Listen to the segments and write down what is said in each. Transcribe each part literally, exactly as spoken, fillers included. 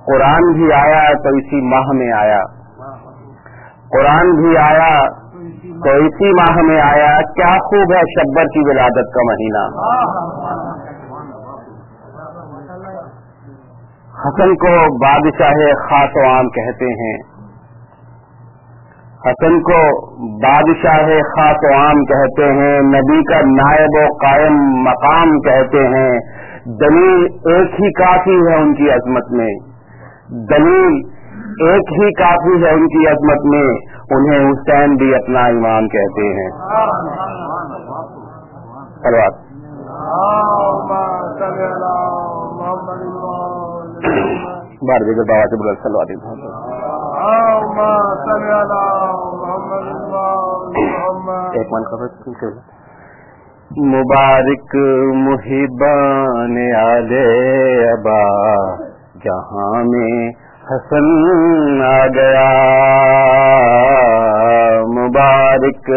قرآن بھی آیا تو اسی ماہ میں آیا، قرآن بھی آیا تو اسی ماہ میں آیا۔ کیا خوب ہے شبر کی ولادت کا مہینہ۔ حسن کو بادشاہ خاص و عام کہتے ہیں، حسن کو بادشاہ خاص و عام کہتے ہیں، نبی کا نائب و قائم مقام کہتے ہیں۔ دلیل ایک ہی کافی ہے ان کی عظمت میں، دلیل ایک ہی کافی ہے ان کی عظمت میں، انہیں حسین بھی اپنا امام کہتے ہیں۔ صلوات بار جگہ بابا سے بول سلوات ایک من خبر مبارک محبان آل ابا جہاں میں حسن آ گیا، مبارک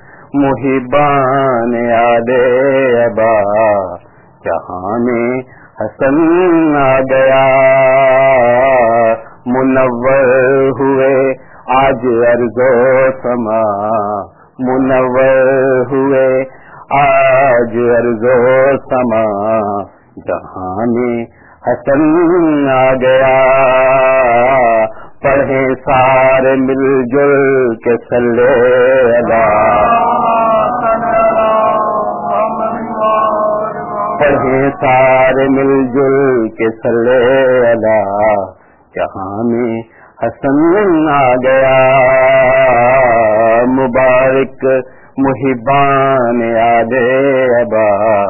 محبان آل ابا جہاں میں حسن آ گیا، منور ہوئے آج ارض و سما، منور ہوئے آج ارض و سما جہاں میں حسن آ گیا، پڑھے سارے مل جل کے صلی اللہ، پڑھے سارے مل جل کے صلی اللہ جہاں میں حسن آ گیا، مبارک محبان آل ابا،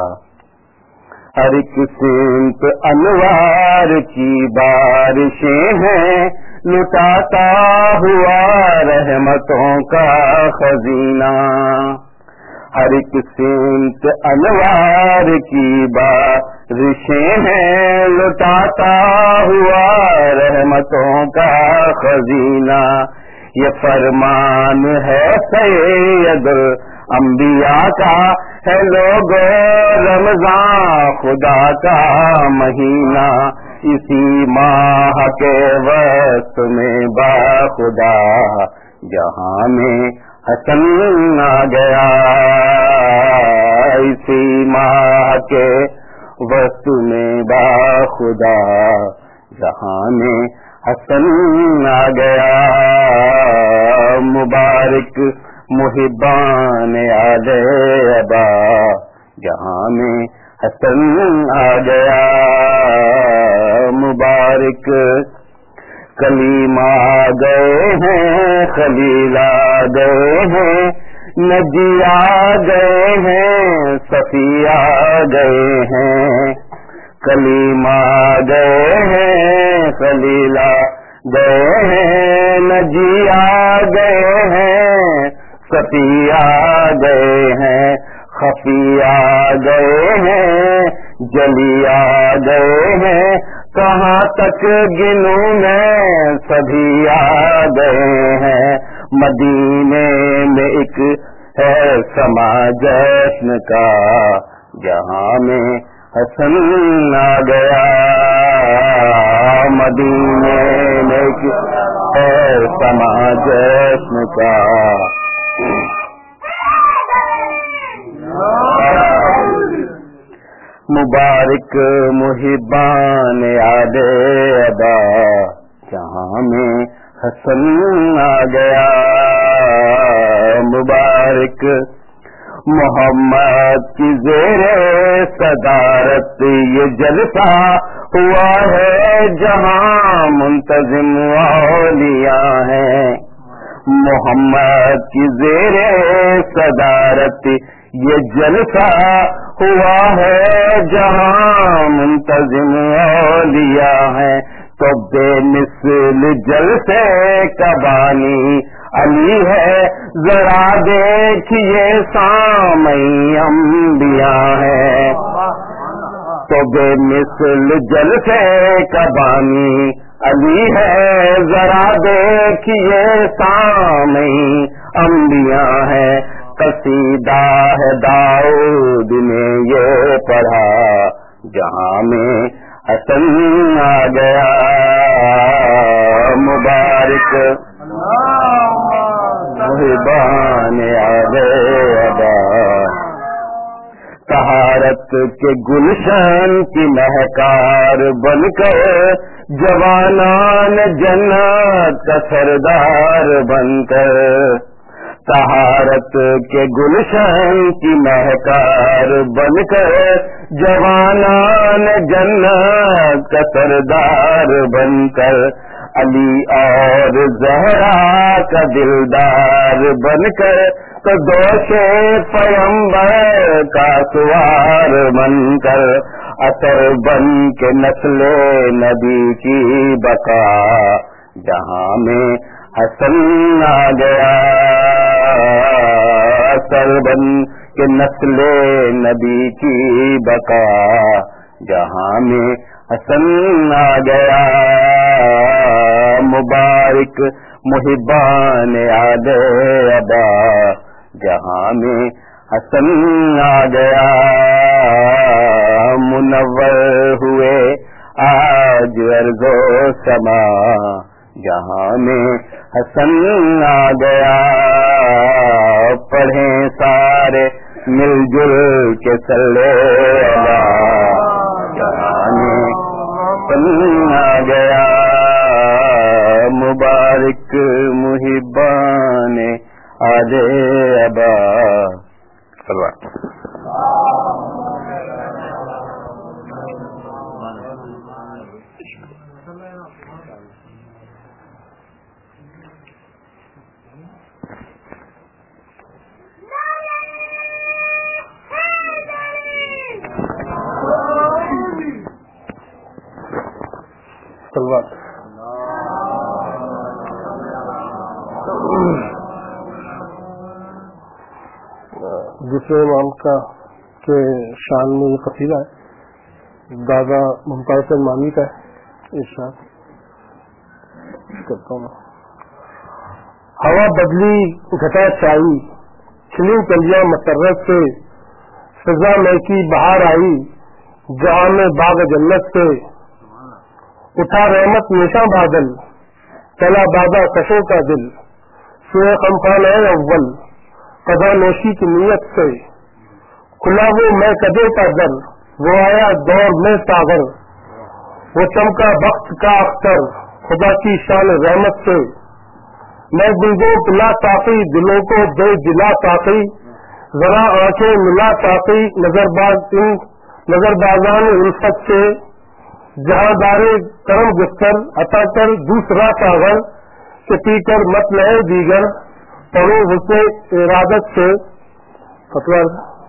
ہر ایک سمت انوار کی بارشیں ہیں، لٹاتا ہوا رحمتوں کا خزینہ، ہر ایک سمت انوار کی بارشیں ہیں، لٹاتا ہوا رحمتوں کا خزینہ، یہ فرمان ہے سید الانبیاء کا، ہے لوگو رمضان خدا کا مہینہ، اسی ماہ کے وقت میں با خدا جہاں میں حسن آ گیا، اسی ماہ کے وقت میں با خدا جہاں میں حسن آ گیا، مبارک محبان آل ابا جہاں میں حسن آ گیا، مبارک کلیم آ گئے ہیں، خلیل آ گئے ہیں، نجی آ گئے ہیں، صفی آ گئے ہیں، کلیم آ گئے ہیں، خلیل آ گئے ہیں، نجی آ گئے ہیں، صفی آ گئے ہیں، خفی آ گئے ہیں، جلی آ گئے ہیں، کہاں تک گنوں میں سبھی آ گئے ہیں، مدینے میں ایک ہے سما جشن کا جہاں میں حسن آ گیا، مدینے میں ایک ہے سما جشن کا، مبارک محبان آل ابا جہاں میں حسن آ گیا، مبارک محمد کی زیر صدارت یہ جلسہ ہوا ہے، جہاں منتظم اولیاء ہیں، محمد کی زیر صدارت یہ جلسہ ہوا ہے، جہاں منتظم اولیاء ہیں، تو بے مثل جلسے کا بانی علی ہے، ذرا دیکھیے سامعی انبیاء ہے، تو بے مثل جلسے کا بانی علی ہے، ذرا دیکھیے سامعی انبیاء ہے، قصیدہ ہے داؤد نے یہ پڑھا جہاں میں حسن آ گیا، मुबारक मुहिबान आले अदा, तहारत के गुलशन की महकार बनकर जवानान जन्नत का सरदार बनकर, तहारत के गुलशन की महकार बनकर जवानान जन्नत का सरदार बनकर, अली और जहरा का दिलदार बनकर, तो दोषे पैगंबर का सवार बनकर, असर बन के नस्ले नबी की बका, जहां में हसन आ गया, असर बन के नस्ले नबी की बका, जहां में हसन आ गया, मुबारक मुहिबान आले अदा, जहां में हसन आ गया, मुनव्वर हुए आज अर्ज़ो समा, जहां में हसन आ गया, पढ़ें सारे मिलजुल के सल्ले अला, जहां में हसन आ गया, मुबारक मुहिबान आले अबा। दूसरे इमाम का के शान में ये कसीदा है, दादा मुमताज हुसैन मानी का है। इरशाद करता हूँ। हवा बदली घटा छाई, खिली कलियां मसरत से, सजा में की बहार आई, जहां में बाग जन्नत से, उठा रहमत निशा बादल, चला बादा कशों का दिल, सुए कमफान है अव्वल, कदा नोशी की नीयत से, खुला वो मैं कदे का दर, वो आया दौर में सागर, वो चमका बख्त का अख्तर, खुदा की शान रहमत से, मैं गुलगो पिला साकी, दिलों को दे जिला साकी, जरा आंखें मिला साकी, नजरबाज इन नजरबाजान उल्फत से, जहां दारे करम गुस्तर अता कर दूसरा सागर, के पीकर मत लहे दीगर, पढ़ो हुस्ने इरादत से, फतवा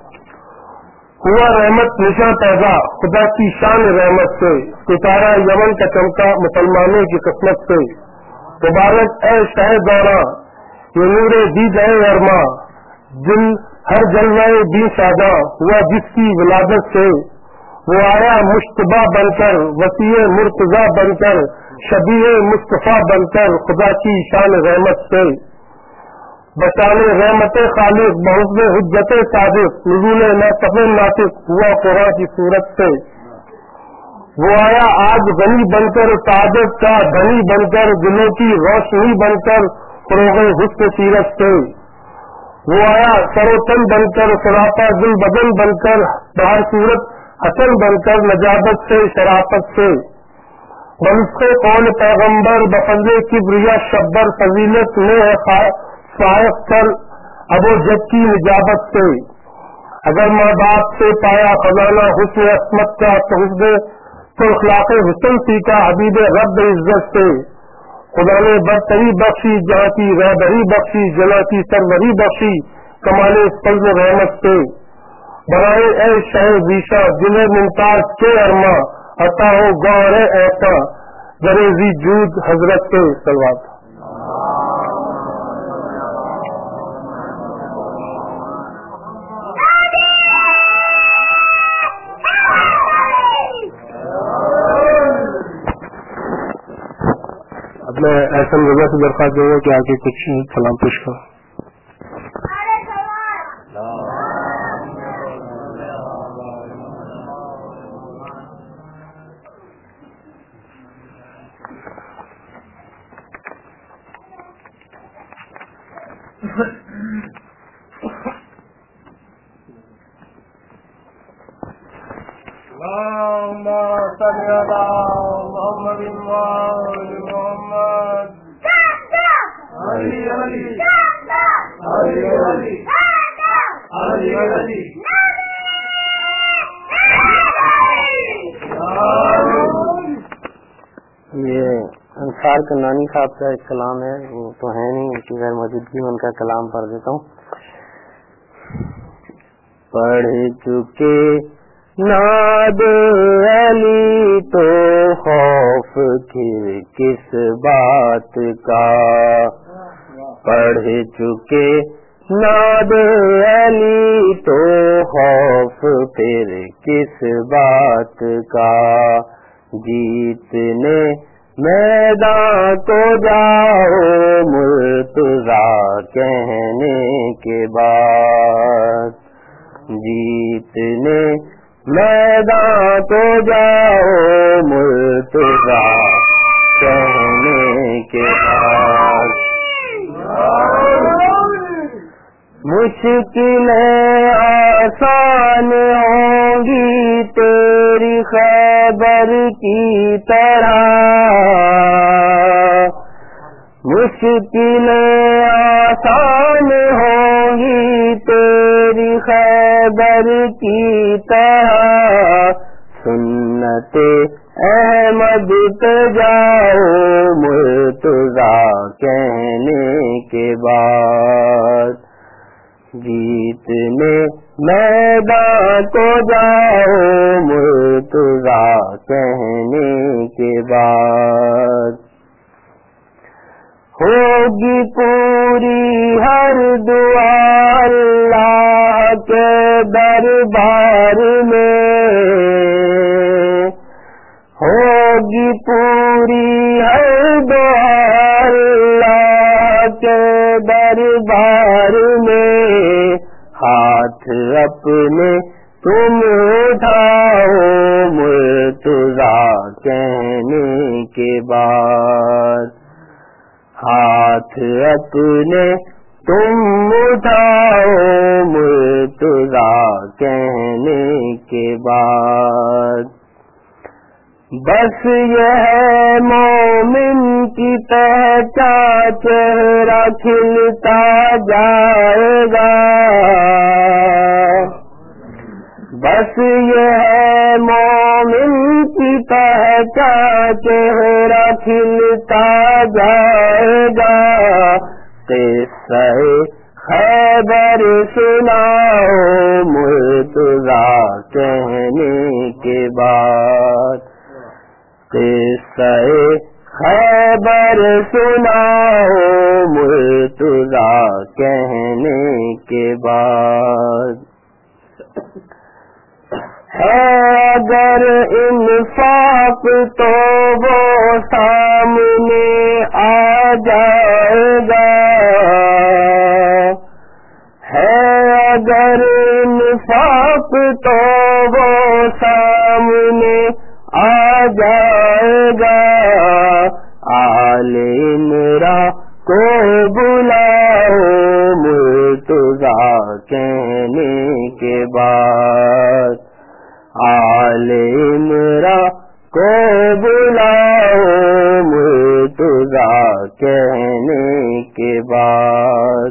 हुआ रहमत निशा पैदा, खुदा की शान रहमत से, सितारा यमन का चमका मुसलमानों की किस्मत से, मुबारक ऐ शाह दौरा ये नूरे दी गए अरमा, दिल हर जलवाए दी सादा हुआ जिसकी विलादत से, वो आया मुश्तबा बनकर, वसीए मुर्तजा बनकर, शबीए मुस्तफा बनकर, खुदा की शान रहमत से, बचाने रहमत खालिक बहुस्ने हुज्जत सादिक, नुज़ूल नातफ़ नातिक हुआ कुरान की सूरत से, वो आया आज गनी बनकर, सादत का धनी बनकर, दिलों की रोशनी बनकर, फरोग़ हुस्न सीरत से, वो आया सरोतन बनकर, सरापा दिल बदन बनकर, बाहर सूरत हसन बनकर, नजाबत से शराफत से, बनुस्खे कौन पैगम्बर बफज़े किब्रिया शब्बर, फजीलत में है सायक कर अबो जब की निजाबत से, अगर माँ बाप से पाया खजाना हुस्न अस्मत का, तो हुस्न तो अखलाक़े हुस्न सीखा हबीब रब इज्जत से, खुदा ने बरतरी बख्शी जहाँ की रहबरी बख्शी, जना की सरवरी बख्शी कमाले फज़्ल रहमत से, बनाए ऐ शह जीशा जिन्हें मुमताज के अरमा, अता हो गौर ऐसा जरेजी जूद हजरत से। सलवात मैं ऐसा रजा से दरख्वास्त दूंगा कि आगे कुछ सलाम पेश करो। اللهم صل على محمد وآل محمد. علی علی علی علی علی علی. یہ انصار کنانی صاحب کا ایک کلام ہے، وہ تو ہے نہیں، اس کی غیر موجودگی میں ان کا کلام پڑھ دیتا ہوں. پڑھ چکے ناد علی تو خوف پھر کس بات کا، پڑھ چکے ناد علی تو خوف پھر کس بات کا، جیتنے میدان کو جاؤ مرتضیٰ کہنے کے بعد، جیتنے میدان کو جاؤ مرتضیٰ کہنے کے بعد. مشکلیں آسان ہوں گی تیری خیبر کی طرح، مشکلیں آسان ہوں گی تیری خیبر کی طرح، سنت احمد پہ جاؤ مرتضیٰ کہنے کے بعد، جیتنے میدان کو جاؤ مرتضیٰ کہنے کے بعد. ہوگی پوری ہر دعا اللہ کے دربار میں، ہوگی پوری ہر دعا اللہ کے دربار میں، ہاتھ اپنے تم اٹھاؤ مرتضیٰ کہنے کے بعد، ہاتھ اپنے تم اٹھاؤ مرتضیٰ کہنے کے بعد. بس یہ ہے مومن کی پہچان، چہرہ کھلتا جائے گا، بس یہ ہے مومن کی پہچان، چہرہ کھلتا جائے گا. قصہ خیبر سناؤ مرتضیٰ کہنے کے بعد، قصہ خیبر سناؤ مرتضیٰ کہنے کے بعد. ہے اگر انفاق تو وہ سامنے آ جائے گا، ہے اگر انفاق تو وہ سامنے آ جائے گا. آل عمران کو بلاؤ مرتضیٰ کہنے کے بعد، آل عمران کو بلاؤ مرتضیٰ کہنے کے بعد.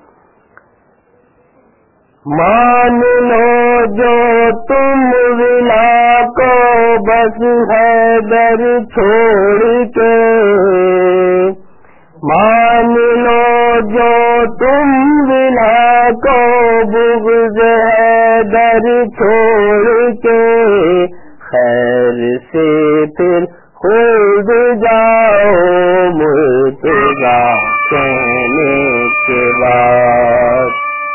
مان لو جو تم ولا کو بس حیدر چھوڑ کے، مان لو جو تم ولا کو بغض حیدر چھوڑ کے، خیر سے پھر خود جاؤ مرتضیٰ کہنے کے بعد،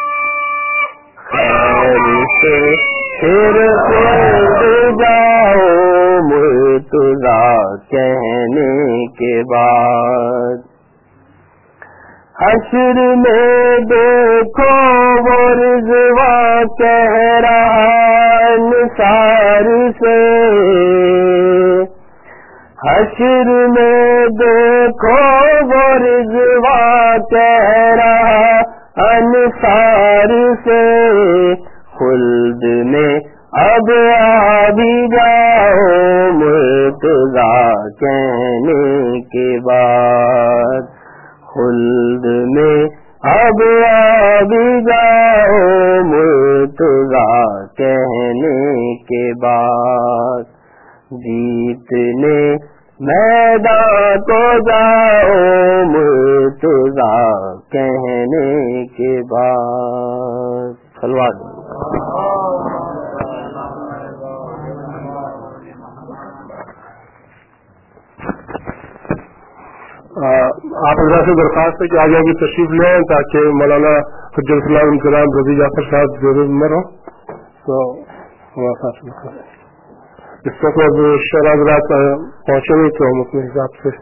خیر سے پھر خود جاؤ مرتضیٰ کہنے کے بعد. حشر میں دیکھو وہ رضوا کہہ رہا انصار سے، حشر میں دیکھو وہ رضوا کہہ رہا انصار سے خلد میں اب آ بھی جاؤ مرتضیٰ کہنے کے بعد، خلد میں اب آ بھی جاؤ مرتضیٰ کہنے کے بعد، جیتنے میدان کو جاؤ مرتضیٰ کہنے کے بعد۔ صلوات آپ حضرات سے درخواست ہے کہ آگے آگے تشریف لیں تاکہ مولانا حجت الاسلام انقلاب رضی جعفر صاحب ضرور عمر ہوں تو ہمارے ساتھ اس وقت اب شرح حضرات پہنچے نہیں تو ہم اپنے حساب سے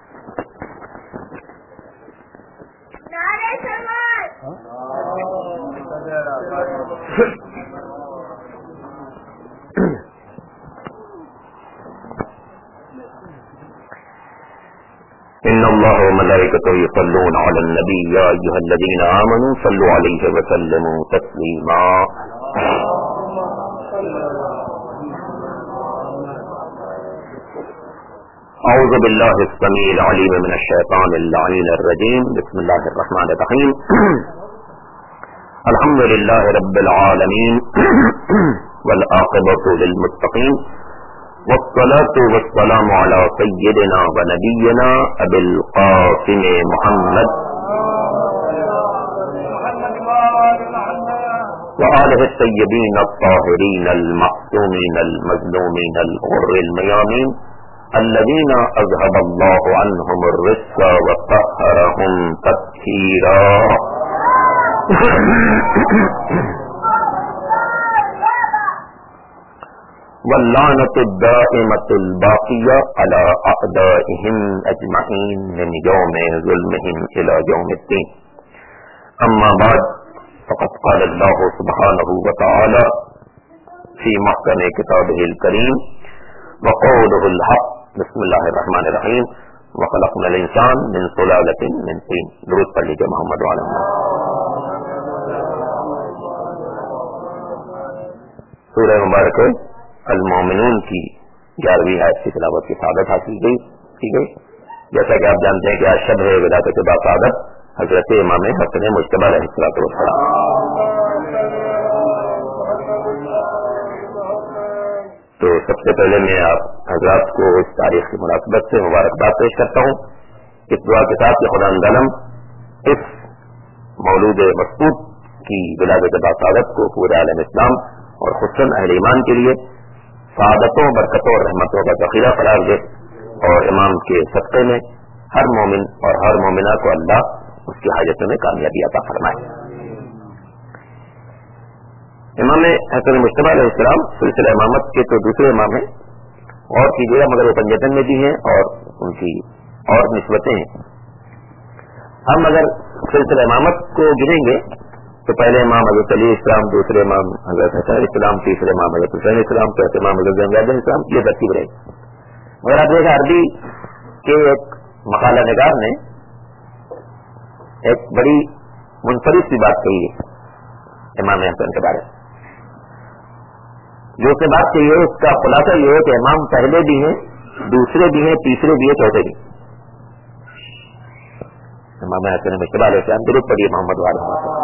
ان اللہ وملائکتہ یصلون علی النبی یا ایھا الذین آمنوا صلوا علیہ وسلموا تسلیما۔ اعوذ باللہ السمیع العلیم من الشیطان اللعین الرجیم، بسم اللہ الرحمن الرحیم۔ الحمد للہ رب العالمین والعاقبۃ للمتقین، والصلاة والسلام على سيدنا ونبينا أبي القاسم محمد وآله الطيبين الطاهرين المعصومين المظلومين الغر الميامين الذين أذهب الله عنهم الرجس وطهرهم تطهيرا۔ واللعنة الدائمة الباقية على أعدائهم أجمعين من يوم ظلمهم إلى يوم الدين، أما بعد، فقد قال الله سبحانه وتعالى في محكم كتابه الكريم وقوله الحق، بسم الله الرحمن الرحيم، وخلقنا الإنسان من سلالة من طين۔ درود پڑھ لیجیے محمد وعلى سورہ مبارک المومنون کی گیارہویں آیت کی تلاوت کی سعادت حاصل کی کی گئی۔ جیسا کہ آپ جانتے ہیں کہ آج شب ہے ولادت باسعادت حضرت امام حسن مجتبی علیہ الصلوۃ والسلام۔ تو سب سے پہلے میں آپ حضرات کو اس تاریخ کی مناسبت سے مبارکباد پیش کرتا ہوں، اس دعا کے ساتھ کہ خدا عالم اس مولود مسعود کی ولادت باسعادت کو پورے عالم اسلام اور خصوصاً اہل ایمان کے لیے سعادتوں، برکتوں اور رحمتوں کا ذخیرہ قرار دے، اور امام کے صدقے میں ہر مومن اور ہر مومنہ کو اللہ اس کی حاجتوں میں کامیابی عطا فرمائے۔ امام حسن مجتبی علیہ السلام سلسلہ امامت کے تو دوسرے امام ہیں، اور کیجیے گا مگر وہ پنجتن میں بھی ہیں اور ان کی اور نسبتیں ہیں۔ ہم اگر سلسلہ امامت کو گنیں گے تو پہلے امام حضرت علی اسلام، دوسرے امام حضرت حسین اسلام، تیسرے امام حضرت حسین اسلام، چوتھے امام حضرت زینب اسلام، یہ ترتیب رہے۔ مگر آپ دیکھیں عربی کے ایک مقالہ نگار نے ایک بڑی منفرد سی بات کہی ہے امام حسن کے بارے میں، جو سے بات کہی ہے اس کا خلاصہ یہ ہے کہ امام پہلے بھی ہیں، دوسرے بھی ہیں، تیسرے بھی ہیں، چوتھے بھی۔ امام حسن مجتبی علیہ السلام درود پڑھیے محمد وعلیہ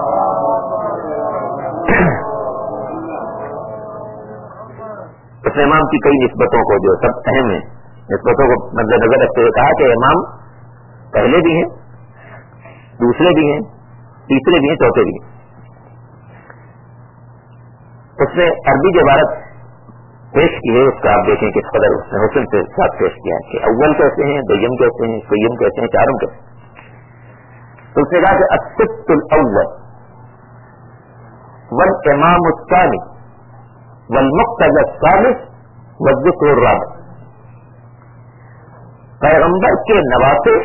اس نے امام کی کئی نسبتوں کو جو سب اہم ہیں نسبتوں کو مد نظر رکھتے ہوئے کہا کہ امام پہلے بھی ہیں، دوسرے بھی ہیں، تیسرے بھی ہیں، چوتھے بھی ہیں۔ اس نے عربی جو عبارت پیش کی ہے اس کا آپ دیکھیں کس قدر اس نے حسن سے ساتھ پیش کیا ہے کہ اول کہتے ہیں، دویم کہتے ہیں، سیم کہتے ہیں، چارم کہتے ہیں۔ تو اس نے کہا کہ السبت الاول والامام الثانی والمقتدى الثالث والذکر الرابع، پیغمبر کے نواسے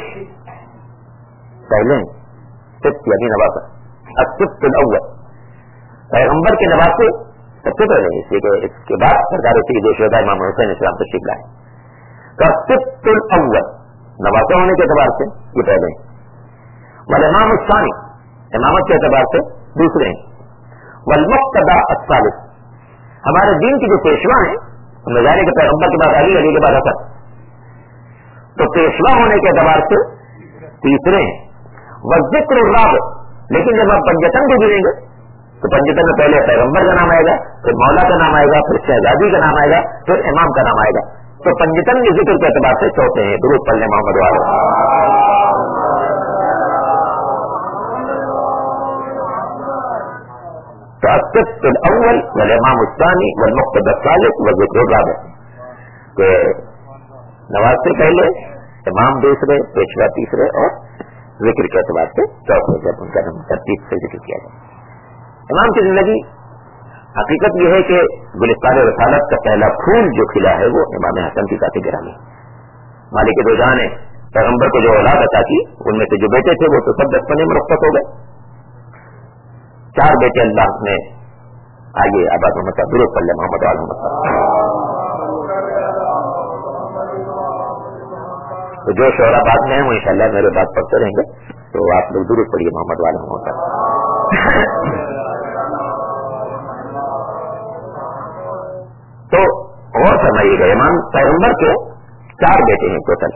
پہلے سبت یعنی نواسا، السبت الاول پیغمبر کے نواسے سب سے پہلے، اس لیے کہ اس کے بعد سرکار سید شہداء امام حسین اسلام تشریف لائے، تو السبت الاول نواسا ہونے کے اعتبار سے یہ پہلے، والامام الثانی امامت کے اعتبار سے دوسرے ہیں. والمقتدى الثالث، ہمارے دین کی جو پیشوا ہیں ان میں ظاہر ہے کہ پیغمبر کے بعد علی، علی کے بعد حسن، تو پیشوا ہونے کے اعتبار سے تیسرے ہیں. والذکر الرابع، لیکن جب آپ پنجتن کو گریں گے تو پنجتن میں پہلے پیغمبر کا نام آئے گا، پھر مولا کا نام آئے گا، پھر شہزادی کا نام آئے گا، پھر امام کا نام آئے گا. تو پنجتن کے ذکر کے اعتبار سے چوتھے ہیں. درود پڑھنے محمد والے. الصف الاول والامام الثانی والمقتدى الثالث والذکر الرابع، کہ نواز سے پہلے، امام دوسرے، پیشوا تیسرے اور ذکر کے اعتبار سے چوتھے، جب ان کا ترتیب سے ذکر کیا جائے. امام کی زندگی حقیقت یہ ہے کہ گلستان رسالت کا پہلا پھول جو کھلا ہے وہ امام حسن کی ذات گرامی. مالک دو جہاں نے پیغمبر کو جو اولاد عطا کی ان میں سے جو بیٹے تھے وہ تو سب بچپنے میں رخصت ہو گئے. چار بیٹے اللہ نے آئیے آباد محمد درود پڑھ لیں محمد وال محمد. تو جو شعرا بعد میں ہیں وہ انشاءاللہ میرے بات پڑھتے رہیں گے، تو آپ لوگ درود پڑھیے محمد وال محمد. تو اور فرمائیے گا امام پیغمبر کے چار بیٹے ہیں ٹوٹل،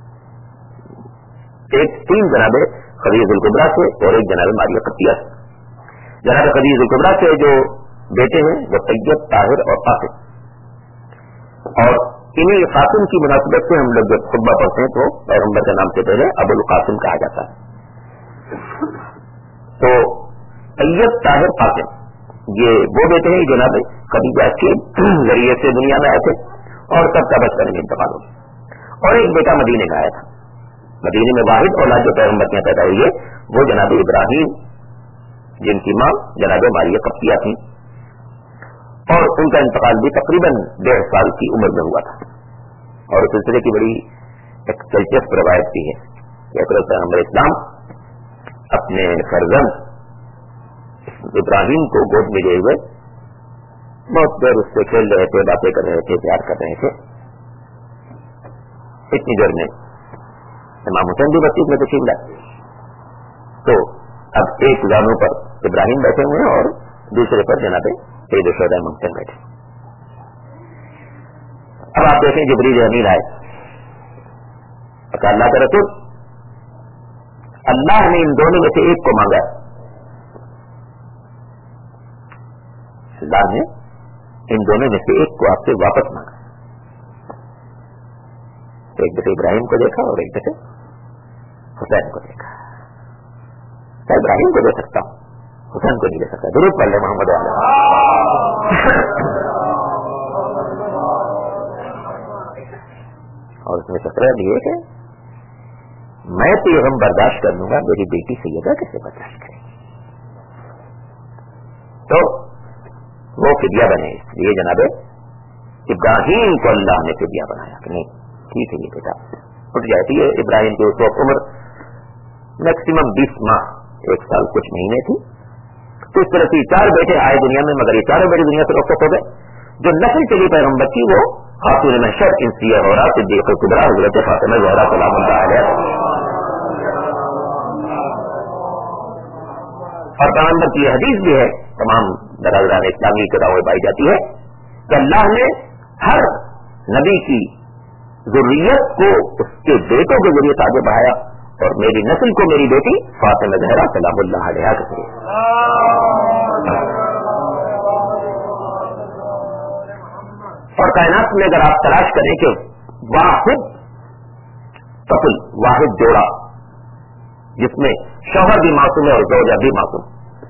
ایک تین جناب خدیجہ الکبریٰ سے اور ایک جناب ماریہ قبطیہ سے. جناب خدیجہ الکبریٰ سے جو بیٹے ہیں وہ طیب، طاہر اور قاسم، اور انہیں قاسم کی مناسبت سے ہم لوگ جب خطبہ پڑھتے ہیں تو پیغمبر کے نام سے پہلے ابو القاسم کہا جاتا ہے. تو طیب، طاہر، قاسم یہ وہ بیٹے ہیں جناب خدیجہ کے ذریعے سے دنیا میں آئے تھے اور سب کا بچپن میں انتقال ہو گیا. اور ایک بیٹا مدینے میں آیا تھا. مدینے میں واحد اولاد جو پیغمبر میں پیدا ہوئی ہے وہ جناب ابراہیم، جن کی ماں جناب ماریہ قبطیہ تھی، اور ان کا انتقال بھی تقریباً ڈیڑھ سال کی عمر میں ہوا تھا. اور اس سلسلے کی بڑی ایک دلچسپ روایت بھی ہے کہ حضرت پیغمبر اسلام اپنے فرزند ابراہیم کو گود میں لیے ہوئے بہت دیر اس سے کھیل رہے تھے، باتیں کر رہے تھے، پیار کر رہے تھے. اتنی دیر میں امام حسین بھی مسجد میں تشریف لائے. تو اب ایک زانوں پر ابراہیم بیٹھے ہوئے ہیں اور دوسرے پر جناب سید الشہداء امام حسین بیٹھے. اب آپ دیکھیں جبریل امین آئے، اللہ کا رسول، اللہ نے ان دونوں میں سے ایک کو مانگا. اللہ نے ان دونوں میں سے ایک کو آپ سے واپس مانگا. ایک دفعہ ابراہیم کو دیکھا اور ایک دفعہ حسین کو دیکھا. میں ابراہیم کو دے سکتا ہوں، حسین کو نہیں دے سکتا. درود پڑھ لیں محمد والے. اور اس میں سکرا بھی ہے کہ میں تو یہ غم برداشت کر لوں گا، میری بیٹی سیدہ کیسے برداشت کرے گی؟ تو وہ فدیہ بنے. اس لیے جناب ابراہیم کو اللہ نے فدیہ بنایا کہ نہیں ٹھیک ہے یہ بیٹا اٹھ جاتی ہے. ابراہیم کی اس وقت عمر میکسیمم بیس ماہ، ایک سال کچھ مہینے تھی. تو اس طرح سے چار بیٹے آئے دنیا میں، مگر یہ چاروں بیٹے دنیا سے رخصت ہو گئے. جو نسل چلی پیغمبر کی وہ خاتون محشر انسیہ زہرا صدیقہ کبریٰ حضرت فاطمہ زہرا سلام اللہ علیہا. اور پیغمبر کی یہ حدیث بھی ہے، تمام برادران اسلامی کتابوں میں پائی جاتی ہے کہ اللہ نے ہر نبی کی ذریت کو اس کے بیٹوں کے ذریعے آگے بڑھایا، اور میری نسل کو میری بیٹی فاطمہ زہرا سلام اللہ علیہا کہتے ہیں. اور کائنات میں اگر آپ تلاش کریں کہ واحد قتل، واحد جوڑا جس میں شوہر بھی معصوم ہے اور زوجہ بھی معصوم،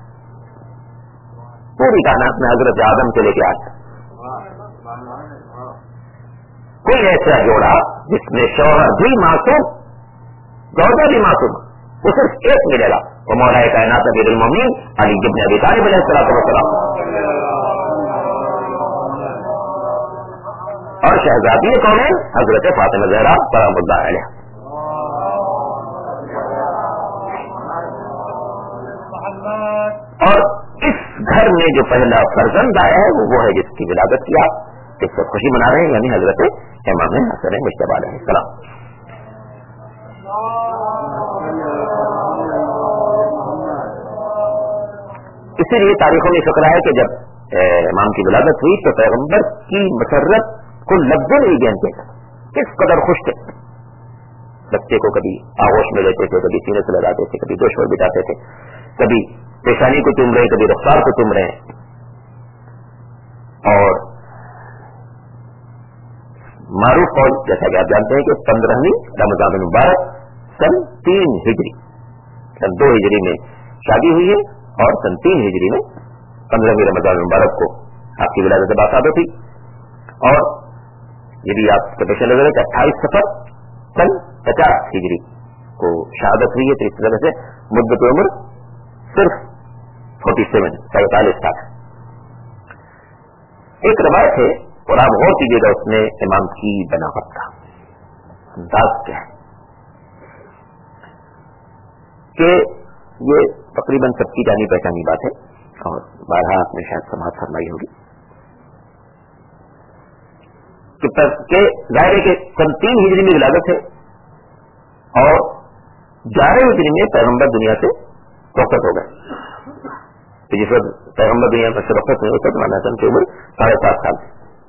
پوری کائنات میں حضرت آدم سے لے کے آج کوئی ایسا جوڑا جس میں شوہر بھی معصوم، زوجہ بھی معصوم، وہ صرف ایک ملے گا، وہ مولا کائنات امیر المومنین علی بن ابی طالب علیہ السلام اور شہزادی کون ہے حضرت فاطمہ زہرا سلام اللہ علیہا. اور اس گھر میں جو پہلا فرزند آیا ہے وہ ہے جس کی ولادت کیا، اس سے خوشی منا رہے ہیں، یعنی حضرت امام حسن مجتبی علیہ السلام. اسی لیے تاریخوں میں فکرہ ہے کہ جب امام کی ولادت ہوئی تو پیغمبر کی مسرت کو لفظ نہیں جانتے تھے، کس قدر خوش تھے. بچے کو کبھی آغوش میں لیتے تھے، کبھی سینے سے لگاتے تھے، کبھی دوش پر بٹاتے تھے، کبھی پیشانی کو چوم رہے، کبھی رخسار کو چوم رہے ہیں. اور معروف قول جیسا کہ آپ جانتے ہیں کہ پندرہویں رمضان المبارک سن تین ہجری، سن دو ہجری میں شادی ہوئی ہے اور سن تین ہجری میں پندرہویں رمضان المبارک کو آپ کی ولادت باقاعدہ ہوتی. اور یہ بھی آپ کے پیش نظر ہے کہ اٹھائیس سفر سن پچاس ہجری کو شہادت ہوئی ہے. تو اس طرح سے مدت عمر صرف فورٹی سیون سینتالیس تک. ایک روایت ہے اور آپ غور کیجیے گا اس میں امام کی بناوٹ کا انداز کیا ہے کہ یہ تقریباً سب کی جانی پہچانی بات ہے اور بارہا آپ نے شاید سماعت فرمائی ہوگی کہ ظاہر ہے کہ سن تین ہجری میں ولادت ہے اور گیارہ ہجری میں پیغمبر دنیا سے رخصت ہو گئے. تو جس وقت پیغمبر دنیا سے رخصت ہوئے اس وقت مولانا حسن کی عمر ساڑھے سات سال.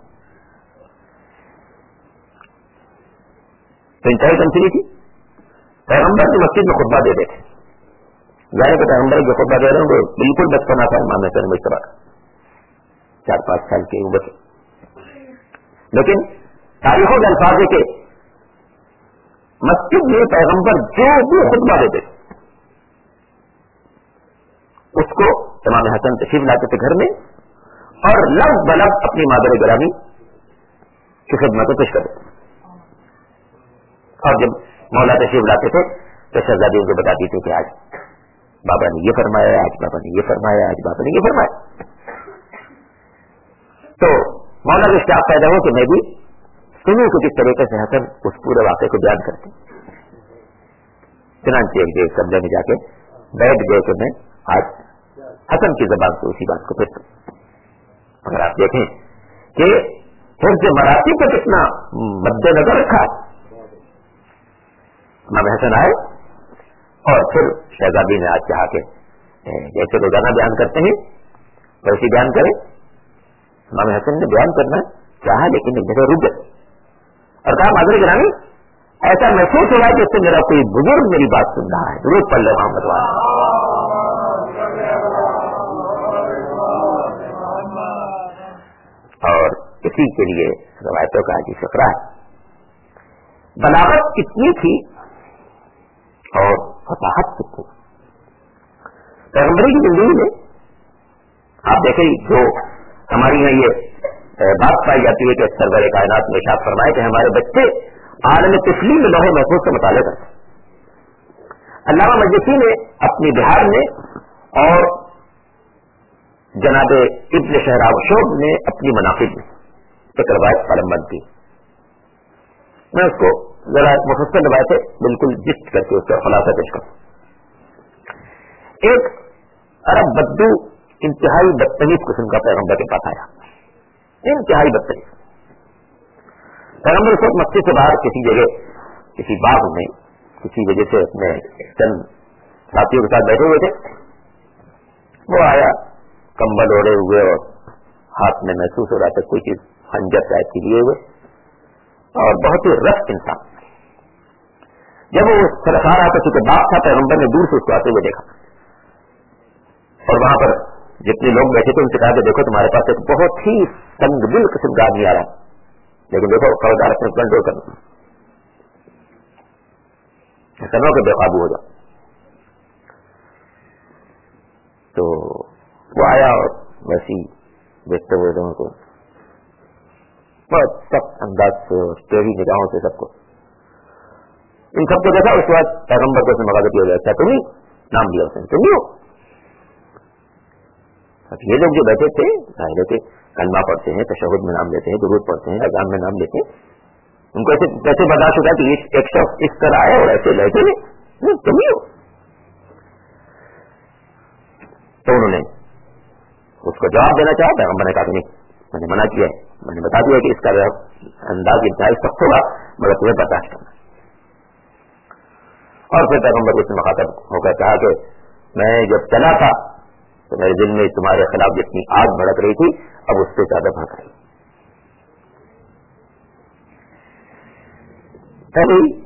تو انتہائی کنسری تھی. پیغمبر کی مسجد میں خطبہ دے دیتے، ظاہر کہ پیغمبر جو خطبہ دے رہے ہیں وہ بالکل بچپنا تھا امام حسن مشتبہ کا، چار پانچ سال کی عمر. لیکن تاریخوں کے الفاظ ہے کہ مسجد میں پیغمبر جو بھی خطبہ دیتے اس کو امام حسن تشریف لاتے تھے گھر میں اور لفظ بلفظ اپنی مادر گرامی کی خدمت کو پیش کرتے. اور جب مولا تشریف لاتے تھے تو شہزادی ان کو بتاتی تھی کہ آج بابا نے یہ فرمایا، آج بابا نے یہ فرمایا، آج بابا نے یہ فرمایا. تو مولا کو اشتیاق پیدا ہو کہ میں بھی سنوں کہ کس طریقے سے حسن اس پورے واقعے کو بیان کرتے. چنانچہ ایک دیکھ کمرے میں جا کے بیٹھ گئے کہ میں آج حسن کی زبان سے اسی بات کو پھر کروں. اگر آپ دیکھیں کہ حفظ مراتب کا کتنا مد نظر رکھا. امام حسن آئے اور پھر شہزادی نے آج چاہا کہ جیسے روزانہ بیان کرتے ہیں ویسے بیان کریں. امام حسن نے بیان کرنا چاہا لیکن ایک جگہ رک گئے اور کہا معذر گرامی ایسا محسوس ہو رہا ہے کہ اس سے میرا کوئی بزرگ میری بات سن رہا ہے، ضرور پڑھ لے محمد والا. اور اسی کے لیے روایتوں کا عجیب فقرہ ہے. بلاغت کتنی تھی اور فصاحت کتنی. پیغمبری کی زندگی میں آپ دیکھیں جو ہماری یہاں یہ بات پائی جاتی ہے کہ سرور کائنات میں ارشاد فرمائے کہ ہمارے بچے عالم طفلی میں لوح محفوظ کا مطالعہ کرتے. علامہ مجلسی نے اپنی بہار میں اور جناب ابن شہراب شوب نے اپنی مناقب میں ایک روایت قلم بند کی. میں اس کو ذرا مفصل روایتیں بالکل جسٹ کر کے اس کا خلاصہ پیش کروں. ایک عرب بدو انتہائی بدتمیز قسم کا پیغمبر کے پاس آیا، انتہائی بدتمیز. پیغمبر اس وقت مسجد سے باہر کسی جگہ کسی باغ میں کسی وجہ سے اپنے چند ساتھیوں کے ساتھ بیٹھے ہوئے تھے. وہ آیا کمبل اوڑے ہوئے اور ہاتھ میں محسوس ہو رہا تھا کوئی چیز خنجر ٹائپ کی لیے ہوئے اور بہت ہی رف انسان. جب وہ طرف آ رہا تھا چونکہ باغ تھا پیغمبر نے دور سے اس کو آتے ہوئے دیکھا اور وہاں پر جتنے لوگ بیٹھے تھے ان سے کہا کہ دیکھو تمہارے پاس ایک بہت ہی تنگ دل قسم کا آدمی آ رہا ہے، لیکن دیکھو خبردار اپنے کنٹرول کرنا، ایسا نہ ہو کہ بے قابو ہو جاؤ. تو وہ آیا اور ویسی دیکھتے ہوئے لوگوں کو بہت سخت انداز سے اور ٹیڑھی نگاہوں سے سب کو ان سب کو دیکھا. اس کے بعد پیغمبر کو مغازہ کیا جاتا ہے تم ہی نام لیا اس نے، تم ہی ہو. یہ لوگ جو بیٹھے تھے ظاہر کہ کلمہ پڑھتے ہیں، تشہد میں نام لیتے ہیں، درود پڑھتے ہیں، اذان میں نام لیتے ہیں، ان کو ایسے کیسے برداشت ہوتا ہے کہ ایک شخص اس طرح آئے اور ایسے لہجے میں تم ہی ہو. تو انہوں نے اس کو جواب دینا چاہا. پیغمبر نے کہا کہ نہیں، میں نے منع کیا ہے، میں نے بتا دیا کہ اس کا انداز انتہائی سخت ہوگا مگر تمہیں برداشت کرنا. اور پھر پیغمبر کو اس سے مخاطب ہو کر کہا کہ میں جب چلا تھا تو میرے دل میں تمہارے خلاف جتنی آگ بھڑک رہی تھی اب اس سے زیادہ بھڑک رہی.